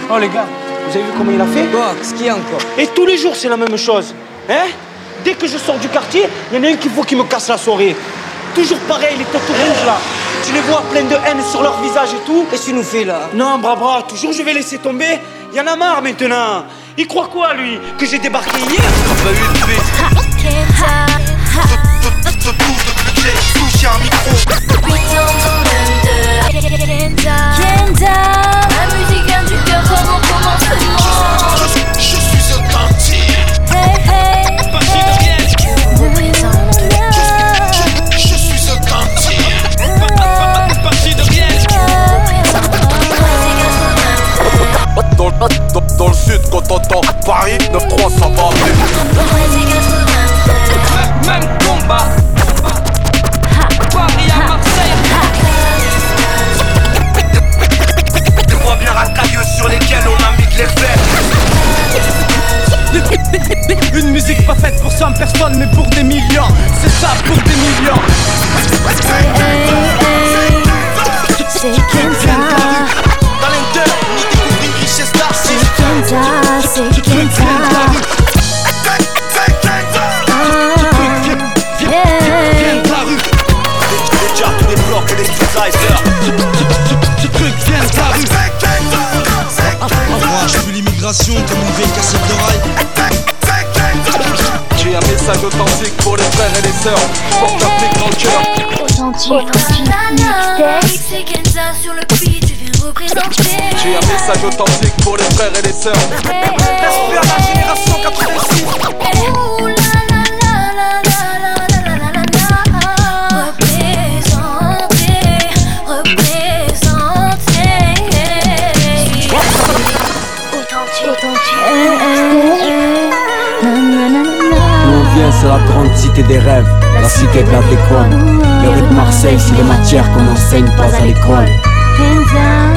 Oh les gars, vous avez vu comment il a fait? Quoi? Qu'est-ce qu'il y a encore? Et tous les jours c'est la même chose. Hein? Dès que je sors du quartier, il y en a un qui faut qui me casse la soirée. Toujours pareil, les têtes rouges là. Tu les vois plein de haine sur leur visage et tout. Qu'est-ce que tu nous fais là? Non, Brabra, toujours je vais laisser tomber. Il y en a marre maintenant. Il croit quoi lui? Que j'ai débarqué hier? Ce tour de budget, touché un micro. La musique vient du cœur comme au commencement. Je suis authentique. Je suis authentique. Dans le sud, quand t'entends Paris, 9-3, ça va appeler. Même combat. Paris à Marseille. Je vois bien racailleux sur lesquels on a mis de l'effet. Une musique pas faite pour 100 personnes, mais pour des millions. C'est ça pour des millions. Dans l'Inter, ni découvrir richesse d'artiste. Déjà tous les blocs et les streetlisers. Ce truc vient de la rue. Moi je fuis l'immigration comme une vieille cassette d'oreille. J'ai un message authentique pour les frères et les sœurs. Porte l'Afrique dans le cœur. C'est Kenza sur le beat, je viens représenter. J'ai un message authentique pour les frères et les sœurs. Respect à la génération 86. Ouh la la la la la la la la la la. C'est la grande cité des rêves, la cité de la déconne. Le rythme Marseille, c'est les matières qu'on n'enseigne pas à l'école.